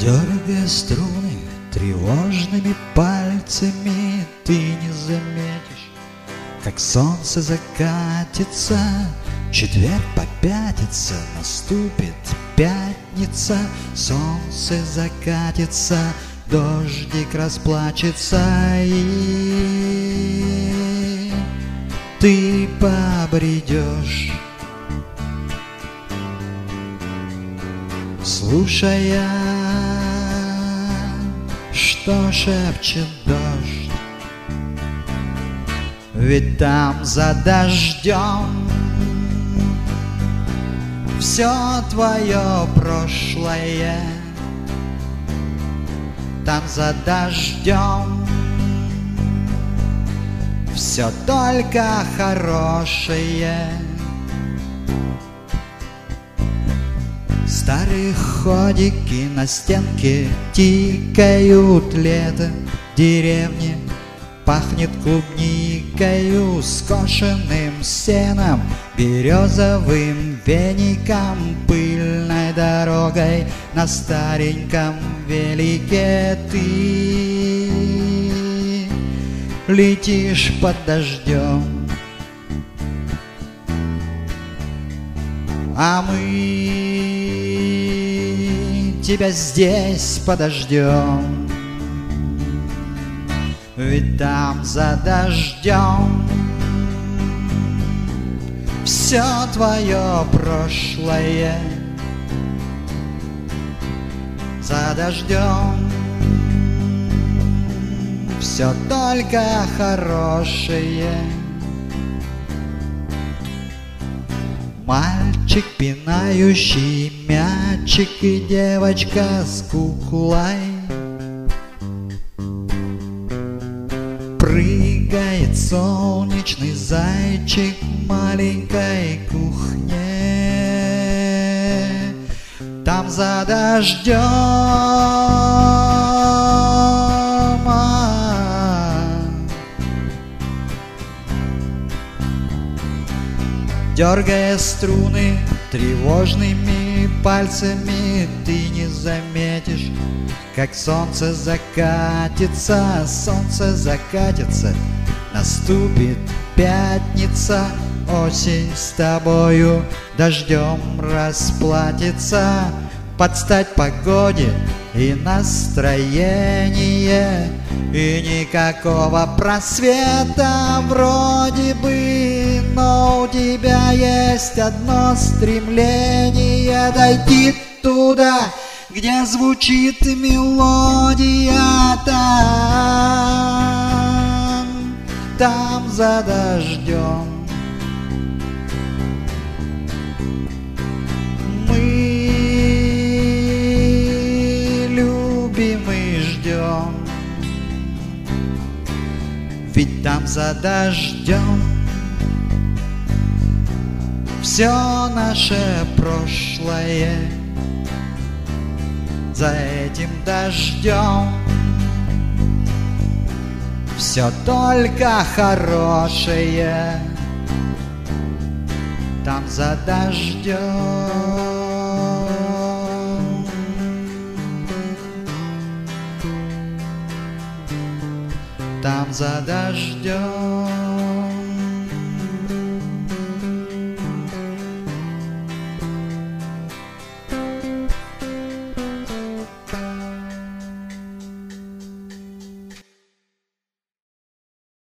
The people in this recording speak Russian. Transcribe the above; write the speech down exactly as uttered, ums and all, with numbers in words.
Дергая струны тревожными пальцами, ты не заметишь, как солнце закатится, четверг попятится, наступит пятница, солнце закатится, дождик расплачется, и ты побредешь, слушая, что шепчет дождь. Ведь там за дождем все твое прошлое, там за дождем все только хорошее. Старые ходики на стенке тикают лето в деревне, пахнет клубникою, скошенным сеном, березовым веником, пыльной дорогой на стареньком велике. Ты летишь под дождем, а мы тебя здесь подождем. Ведь там за дождем все твое прошлое, за дождем все только хорошее. Мальчик, пинающий мячик, и девочка с куклой, прыгает солнечный зайчик в маленькой кухне. Там за дождем дергая струны тревожными пальцами, ты не заметишь, как солнце закатится, солнце закатится, наступит пятница, осень с тобою дождем расплатится, под стать погоде и настроение, и никакого просвета вроде бы, но у тебя есть одно стремление — дойти туда, где звучит мелодия, там, там за дождем. Мы любим и ждем, ведь там за дождем все наше прошлое, за этим дождем все только хорошее, там за дождем, там за дождем.